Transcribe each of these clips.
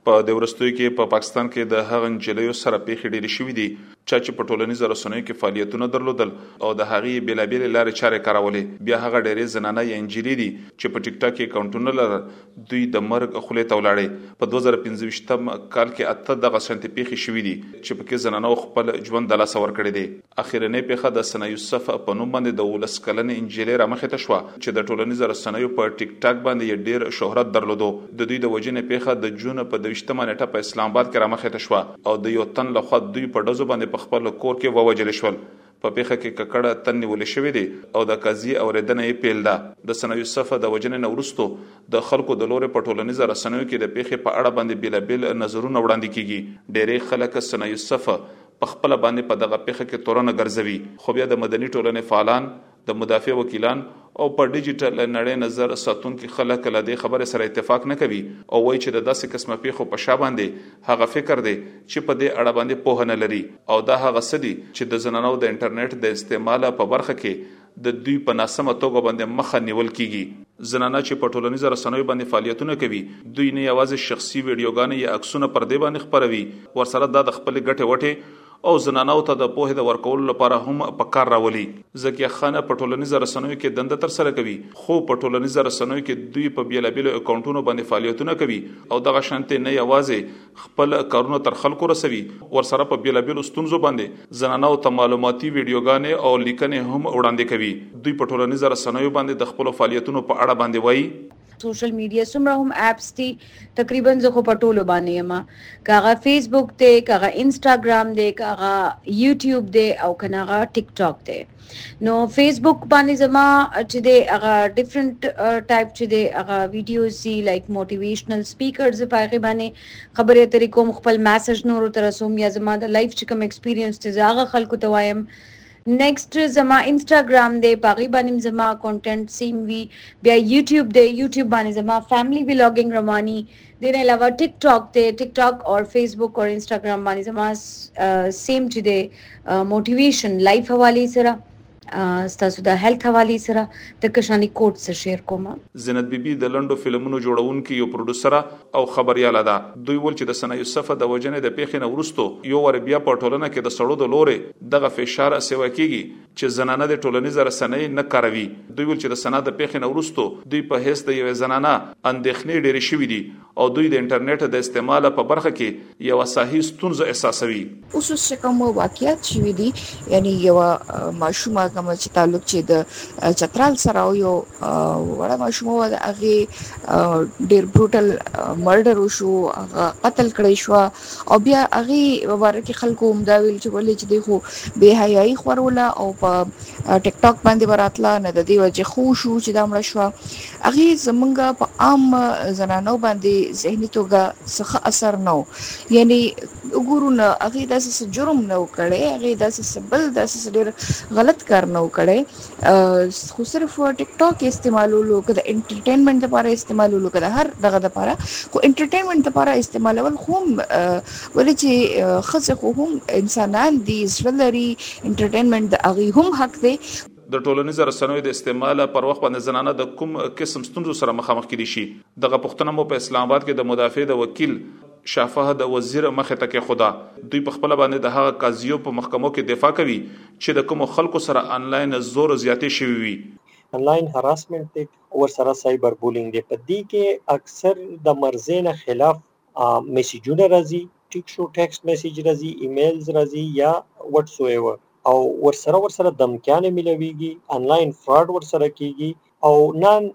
په د ورستوي کې په پاکستان کې د هغه نجلیو سره پیښې ډېرې شوې دي چې په ټولنیزو رسنیو کې فعالیتونه درلودل او د هغې بېلابېل لارې چارې کارولې. بیا هغه ډېرې زنانه یا نجلې دي چې په ټیک ټاک کې اکاونټونه لرل، دوی د مرګ خولې ته ولاړې. په 2015 کال کې 8 دغه شانتې پیښې شوې دي چې پکې زنانو خپل ژوند د لاسه ورکړی دی. اخرنۍ پیښه د ثنا یوسف په نوم باندې د 19 کلنې نجلۍ رامخې ته شوه چې د ټولنیزو رسنیو په ټیک ټاک باندې ډېر شهرت درلودو. د دوی د وجنې پیښه د جون په 22 نیټه په اسلام آباد کې رامخې ته شوه او د یو تن لخوا دوی په ډزو باندې په خپل کور کې ووجل شول. په پیښه کې ککړه تن نیول شوې دي او د قاضي اوریدنه یې پیل ده. د ثنا یوسف د وجنې نه وروسته د خلکو د لوري په ټولنیزو رسنیو کې د پیښې په اړه باندې بیلابل نظرونه وړاندې کیږي. ډېری خلک ثنا یوسف په خپل باندې په دغه پیښه کې تورنه ګرځوي، خو بیا د مدني ټولنې فعالان، د مدافع وکیلان او په ډیجیټل نړۍ نظر ساتونکي خلک له دې خبرې سره اتفاق نه کوي او وایي چې د داسې قسمه پیښو په شا باندې هغه فکر دی چې په دې اړه باندې پوهه نه لري او دا هغه څه دي چې د زنانو د انټرنیټ د استعمال په برخه کې د دوی په ناسمه توګه باندې مخه نیول کیږي. زنانه چې په ټولنیزو رسنیو باندې فعالیتونه کوي، دوی نه یوازې شخصي ویډیوګانې یا عکسونه پر دې باندې خپروي، ورسره د خپل ګټې وټې او زنانو ته د پوهې د ورکولو لپاره هم په کار راولي. زکیه خان په ټولنیزو رسنیو کې دنده تر سره کوي، خو په ټولنیزو رسنیو کې دوی په بیلابېلو اکاونټونو باندې فعالیتونه کوي او دغه شانتي نه یوازې خپل کارونه تر خلکو رسوي، ورسره په بیلابېلو ستونزو باندې زنانو ته معلوماتي ویډیوګانې او لیکنې هم وړاندې کوي. دوی په ټولنیزو رسنیو باندې د خپل فعالیتونو په اړه باندې وایي سوشل میډیا سمره هم اپس دي تقریبا زه خو پټولو باندې یم، کاغه فیسبوک دی، کاغه انسټاګرام دی، کاغه یوټیوب دی او کناغه ټیک ټاک دی. نو فیسبوک باندې زما چې دی هغه ډیفرنٹ ټایپ چې دی هغه ویډیوز دي لایک موټیویشنل سپیکرز په هغه باندې خبرې اترې کوم، خپل میسج نورو ته رسوم یا زما د لایف چې کوم ایکسپیرینس دی هغه خلکو ته وایم. نیکسٹ زما انسټاګرام دی، پاغي باندې زما کنټینټ سیم وی، بیا یوټیوب دی، یوټیوب باندې زما فیملی ولاګینګ رواني، دین علاوه ټیک ټاک دی، ټیک ټاک اور فیسبوک اور انسټاګرام باندې زما سیم چې دی موټیویشن لایف حواله سره ستاسو د هیلث حواله سره د کشانی کوټ سره شیر کوم. زینت بیبي د لندو فلمونو جوړونکي یو پروډوسر او خبرياله ده. دوی ول چې د ثنا یوسف د وجنې د پیښې نه ورستو یو ور بیا په ټولنه کې د سړو د لورې دغه فشار سیوا کیږي چې زنانه د ټولنیزو رسنۍ نه کاروي. دوی ول چې د ثنا د پیښې نه ورستو دوی په هیڅ د یو زنانه اندېښنې ډېرې شوې دي او دوی د انټرنیټ د استعمال په برخه کې یو صحیح ستونزه احساسوي. اوس کوم واقعیت شوې دي، یعنی یو ماشومه کوم چې تعلق چې د چترال سره یو وړه ماشومه و، هغه ډیر بروټل مرډر وشو، هغه قتل کړی شو او بیا هغه ورکه خلکو مداویل چې ولې چې دی خو به حیايي خوروله او په ټیک ټاک باندې براتله نه د دې وجه خو شو چې دا مړ شو. هغه زمونږ په عام زنانو باندې ذهني توګه څه اثر نه، یعنی وګورونه هغه داسې جرم نه وکړي، هغه داسې بل داسې ډیر غلط کار نه وکړي، خو صرف ټیک ټاک استعمالولو که د انټرټینمنت لپاره استعمالولو که د هر دغه لپاره، خو انټرټینمنت لپاره استعمالول خو ولې چې خزه خو هم انسانان دي، زړه لري، انټرټینمنت د هغه هم حق دی. د ټولنیزو رسنیو د استعمال پر وخت باندې زنانه د کوم قسم ستونزو سره مخامخ کړي شي. دغه پښتنه مو په اسلام آباد کې د مدافع د وکیل شافه د وزیر مخه ته کې خدا دوی په خپل باندې د هغه قاضیو په محکمو کې دفاع کوي چې د کوم خلکو سره انلاین زور زیاتې شوی وي. انلاین هراسمنت او سره سایبر بولینګ دی، په دې کې اکثر د مرزینه خلاف میسجونه راځي، ټیک شو ټیکسټ میسج راځي، ایمیلز راځي یا واتس ایور، او ورسره دمکیانه ملويږي، انلاین فراډ ورسره کیږي او نان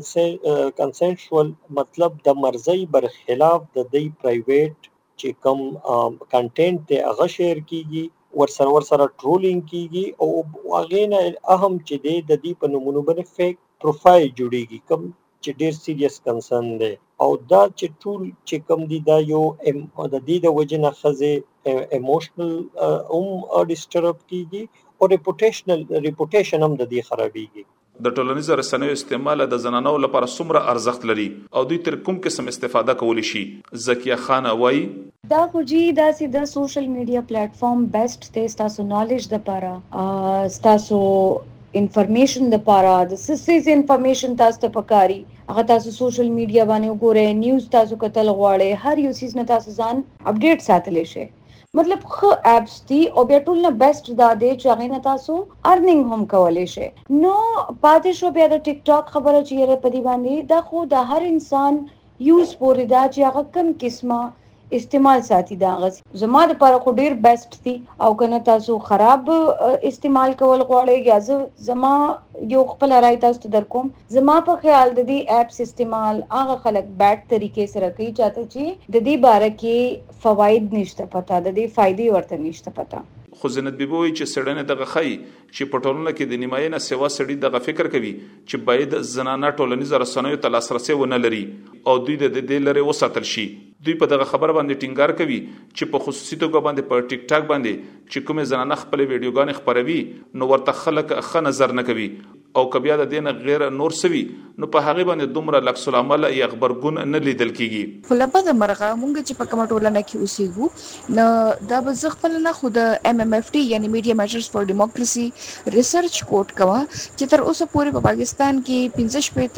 کنسنشوال مطلب د مرزي برخلاف د دی پرایویټ چې کوم کنټینټ ته هغه شیر کیږي، ورسره ټرولینګ کیږي او هغه نه اهم چې د دې په نمونه باندې فیک پروفایل جوړیږي کوم چې ډیر سیریس کنسرن دی او دا چې ټول چې کوم دي دا یو د دې د وجنه خزه ایموشنل ډیسټرب کیږي او ریپوټیشن هم د دې خرابېږي. د ټولنیزو رسنیو استعمال د زنانو لپاره څومره ارزښت لري او دوی تر کوم قسم استفاده کولی شي؟ زکیه خان وایي دا خو جی دا سي د سوشل میډیا پلیټ فارم بیسټ دی تاسو نالج د لپاره، تاسو انفارمیشن د لپاره، د سیس انفارمیشن تاسو ته پکاري هغه تاسو سوشل میډیا باندې وګورئ، نیوز تاسو کتل غواړئ، هر یو چیز نه تاسو ځان اپډیټ ساتلی شئ. مطلب خو اپس دي او بیا ټول نه بیسټ دا دی چې هغه نه تاسو ارننګ هم کولای شئ. نو پاتې شو بیا د ټیک ټاک خبره چې یې په دې باندې دا خو د هر انسان یوز پورې دا چې هغه کوم قسمه استعمال ساتي دا غس زما د لپاره خو ډیر بیسټ دي. او کنه تاسو خراب استعمال کول غواړئ یا زما یو خپل رائے تاسو درکوم، زما په خیال د دې اپس استعمال هغه خلک بیٹ طریقې سره کوي چاته چې د دې باره کې فواید نشته پتا، د دې فائدې ورته نشته پتا. خو زینت بیبوي چې سړنه دغه خی چې په ټولنه کې د نیمایي نه سیوا سړي دغه فکر کوي چې باید زنانه ټولنیز رسنیو ته لاسرسي ونه لري او دوی د دې لري وساتل شي. دوی په دغه خبر باندې ټینګار کوي چې په خصوصي توګه باندې په ټیک ټاک باندې چې کومه زنانه خپل ویډیوګان خپروي نو ورته خلک ښه نظر نه کوي او کبیا د دین غیر نور سوي نو په هغه باندې دومره لکس العمل یا خبرګون نه لیدل کیږي. خلبه د مرغه مونږ چې په کومه ټولنه کې اوسېږو نو دا به زغفل نه خود MMFD یعنی میډیا میجرز فور ډیموکراسي ریسرچ کوټ کوا چې تر اوسه پورې په پاکستان کې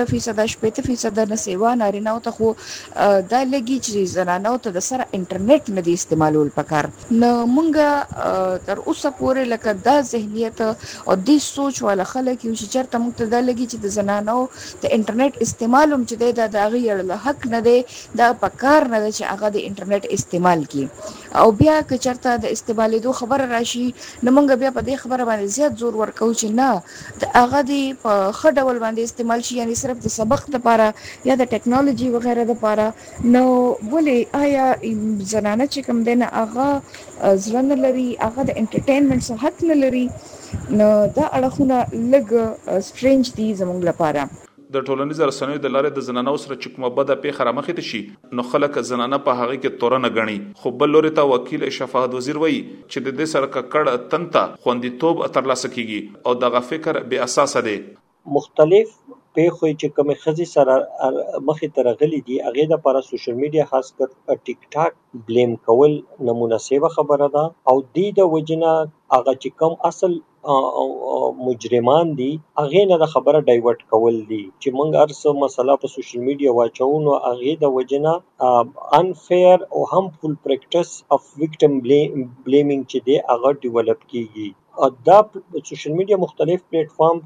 15% نه سیوا نارینه او ته خو دا لګي چې زنانه ته د سره انټرنیټ نه دی استعمالول پکار. نو مونږ تر اوسه پورې لکه دا ذهنیت او د سوچ والا خلک یو چې چرته مونږ ته دا لګي چې د زنانو د انټرنیټ استعمال هم چې د هغه یړل حق نه دی، دا پکار نه دی چې هغه د انټرنیټ استعمال کړي. او بیا که چرته د استعمالېدو خبره راشي نو مونږ بیا په دې خبره باندې زیات زور ورکو چې نه د هغه دی په ښه ډول باندې استعمال شي، یعنی صرف د سبق لپاره یا د ټیکنالوژي وغیرہ لپاره. نو ولې آیا زنانه چې کوم دی نه هغه ځلن لري، هغه د انټرټینمنټ څخه حق نه لري، نو دا اړخونه لږ سټرینج دي زموږ لپاره. د ټولنیز رسنیو د لارې د زنانو سره چې کومه بده پیښه رامخې شي نو خلک زنانه په هغه کې تورنه غني. خو بل لوري ته وکیل شفاعت وزیر وایي چې د دې سره ککړ تنتا خوندیتوب ترلاسه کیږي او دغه فکر بے اساس دی. مختلف پیښې چې کومه خزي سره مخې ته راغلي دي هغه د لپاره سوشل میډیا خاص کر ټیک ټاک بلیم کول نامناسبه خبره ده او د وجنه هغه چې کوم اصل مجرمان دي هغه نه د خبره ډایورټ کول دي چې موږ ارسه مسله په سوشل میډیا واچو نو هغه د وجنه انفیر او هارمفul پریکټس اف وکټم بلیمینګ چې دی هغه ډیولپ کیږي. دا سوشل میډیا مختلف پلیټ فارم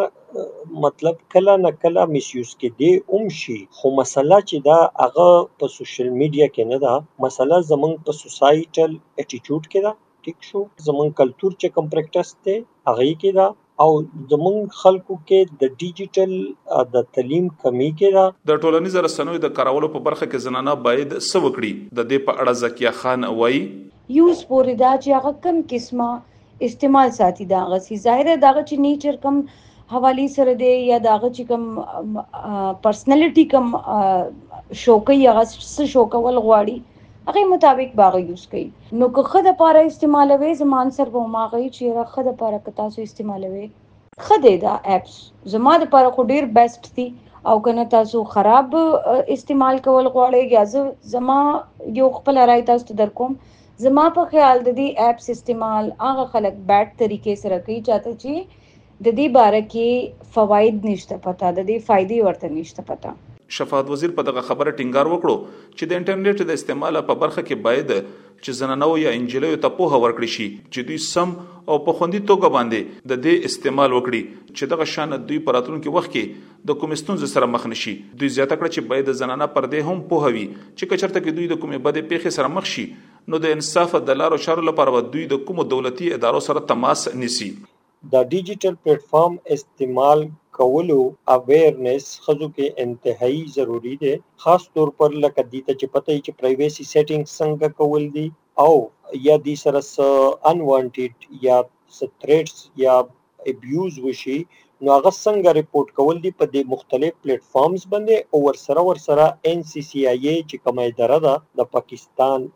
کله نه کله میس یوز کې دی شي، خو مسله چې دا هغه په سوشل میډیا کې نه ده، مسله زمونږ په سوسایټل اټیټیوډ کې ده. ټیک شو زمونږ کلچر چې کوم پریکټس دی هغه کې ده او زمونږ خلکو کې د ډیجیټل د تعلیم کمی کې ده. د ټولنیز رسنیو د کارولو په برخه کې زنانه باید څه وکړي؟ د دې په اړه زکیه خان وایي یوز پورې دا چې هغه کوم قسمه استعمال ساتي دا غسی ظاهر دا چې نیچر کم حوالی سره دی یا دا چې کم پرسنالټي کم شوکي هغه څه شوکول غواړي هغه مطابق باغ یوز کوي. نو که خد لپاره استعمالوي زمان سر به ما غي چې خد لپاره که تاسو استعمالوي خد دا اپس زما لپاره خو ډیر بیسټ دي. او کنه تاسو خراب استعمال کول غواړئ یا زما یو خپل رائے تاسو درکوم، زما په خیال د دې اپس استعمال هغه خلک بیٹ طریقې سره کوي چاته چې د دې باره کې فواید نشته پتا، د دې فائدې ورته نشته پتا. شفاعت وزیر په دغه خبره ټینګار وکړو چې د انټرنیټ د استعمال په برخه کې باید چې زنانو یا انجلیو ته په هور کړی شي چې دوی سم او په خوندي توګه باندې د دې استعمال وکړي چې دغه شان دوی پراتونکو وخت کې د کوم ستونزې سره مخ نشي. دوی زیاته کړ چې باید زنانه پردې هم په هوي چې کچرته کې دوی د کومې بده پیښې سره مخ شي نو د انصاف د لارو چارو لپاره دوی د کوم دولتي ادارو سره تماس نیسي. د ډیجیټل پلیټ فارم استعمال کولو اویرنس خزو کې انتهایی ضروری دی، خاص طور پر لکه دیته چې پته چې پرایویسی سیټینګ څنګه کول دي او یا دی سره انوانټډ یا ثریټس یا ابیوز وشي نو هغه څنګه ریپورت کول دي په د مختلف پلیټ فارمز باندې او ورسره NCCIA چې کوم اداره ده د پاکستان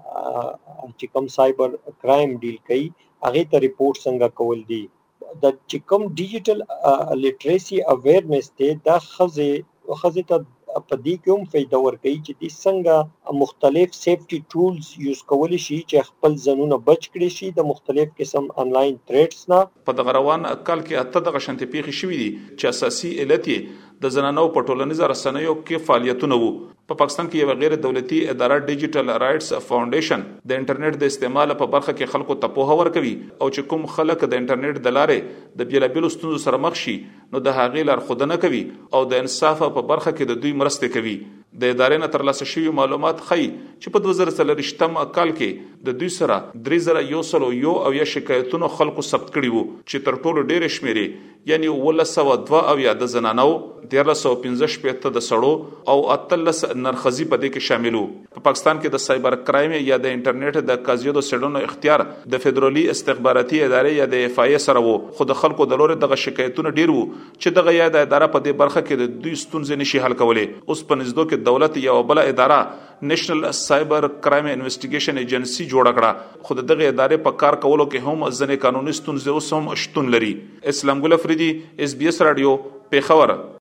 چې کوم سایبر کرایم ډیل کوي هغه ته ریپورت څنګه کول دي. د چې کوم ډیجیټل لیټریسي اویرنس ته دا خزه ته په دې کې هم فائدہ ورکوي چې د څنګه مختلف سیفټي ټولز یوز کول شي چې خپل ځانونه بچ کړي شي د مختلف قسم انلاین تھریټس نه. په دغه روان کال کې اته دغه شنت پیښې شوې دي چې اساسي علت د زنانو په ټولنیزو رسنیو کې فعالیتونه وو. په پاکستان کې یو غیر دولتي اداره ډیجیټل رائټس فاونډیشن د انټرنیټ د استعمال په برخه کې خلکو ته پوهه ورکوي او چې کوم خلک د انټرنیټ د لارې د بیلابیلو ستونزو سره مخ شي نو د هغې لارښودنه کوي او د انصاف په برخه کې د دوی مرسته کوي. د ادارې نه ترلاسه شوي معلومات ښيي چې په 2023م کال کې د دوی سره 3101 او یا شکایتونو خلکو ثبت کړي وو چې تر ټولو ډېر شمیرې یعنی 1902 او یا د زنانو 1315 د سړو او 13 نرخزي په دې کې شامل وو. په پاکستان کې د سایبر کرایم یا د انټرنیټ د قضیو د سړونو اختیار د فدرالي استخباراتي ادارې یا د FIA سره وو، خو د خلکو د لوري دغه شکایتونه ډیر وو چې دغه یا د اداره په دې برخه کې د دوی ستونزې نشي حل کولای. اوس په نږدې کې دولت یا بل اداره نېشنل سایبر کرایم انویسټیګیشن ایجنسی جوړ کړه، خو دغه ادارې په کار کولو کې هم ځنې قانوني ستونزې اوس هم شتون لري. اسلام ګل افریدي SBS رادیو پیښور.